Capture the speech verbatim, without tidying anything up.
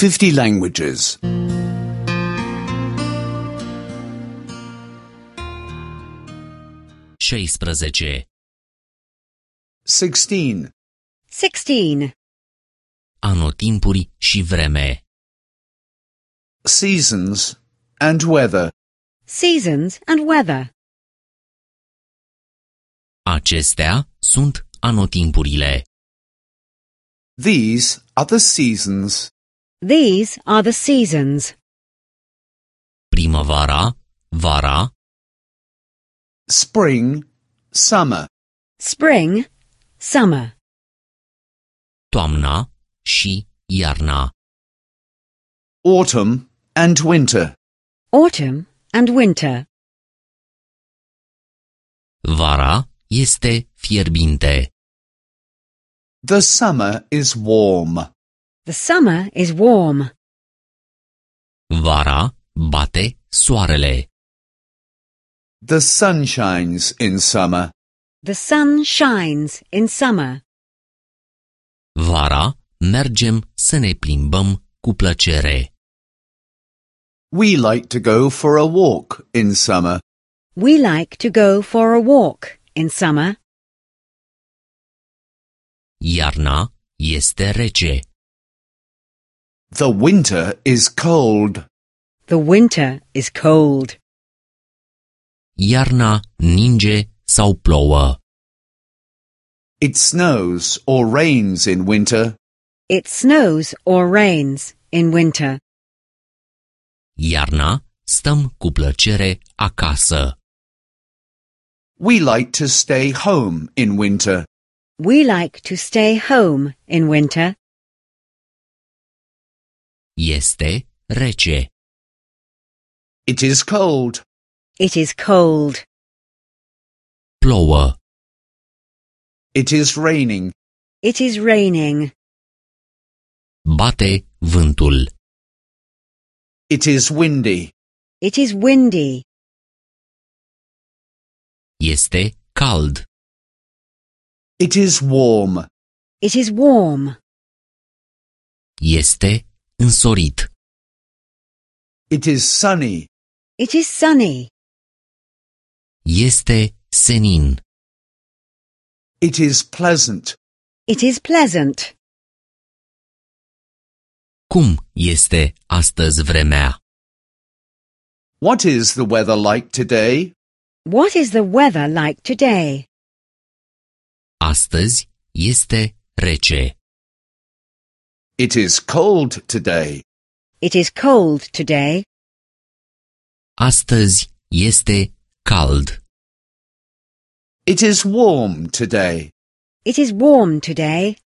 fifty languages. șaisprezece. Sixteen. Sixteen. Anotimpuri și vreme. Seasons and weather. Seasons and weather. Acestea sunt anotimpurile. These are the seasons. These are the seasons. Primăvara, vara, Spring, summer. Spring, summer. toamna și iarna. Autumn and winter. Autumn and winter. Vara este fierbinte. The summer is warm. The summer is warm. Vara bate soarele. The sun shines in summer. The sun shines in summer. Vara mergem să ne plimbăm cu plăcere. We like to go for a walk in summer. We like to go for a walk in summer. Iarna este rece. The winter is cold. The winter is cold. Iarna ninge sau plouă. It snows or rains in winter. It snows or rains in winter. Iarna stăm cu plăcere acasă. We like to stay home in winter. We like to stay home in winter. Este rece. It is cold. It is cold. Plouă. It is raining. It is raining. Bate vântul. It is windy. It is windy. Este cald. It is warm. It is warm. Este însorit. It is sunny. It is sunny. Este senin. It is pleasant. It is pleasant. Cum este astăzi vremea? What is the weather like today? What is the weather like today? Astăzi este rece. It is cold today. It is cold today. Astăzi este cald. It is warm today. It is warm today.